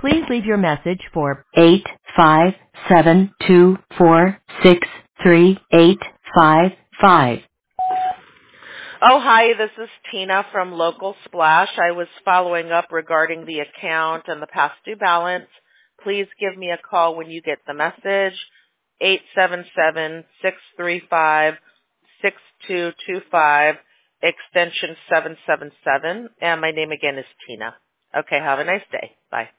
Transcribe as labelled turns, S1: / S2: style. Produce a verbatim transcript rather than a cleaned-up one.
S1: Please leave your message for eight five seven two four six three eight five five.
S2: Oh, hi, this is Tina from Local Splash. I was following up regarding the account and the past due balance. Please give me a call when you get the message, eight seven seven, six three five, six two two five, extension seven seven seven, and my name again is Tina. Okay, have a nice day. Bye.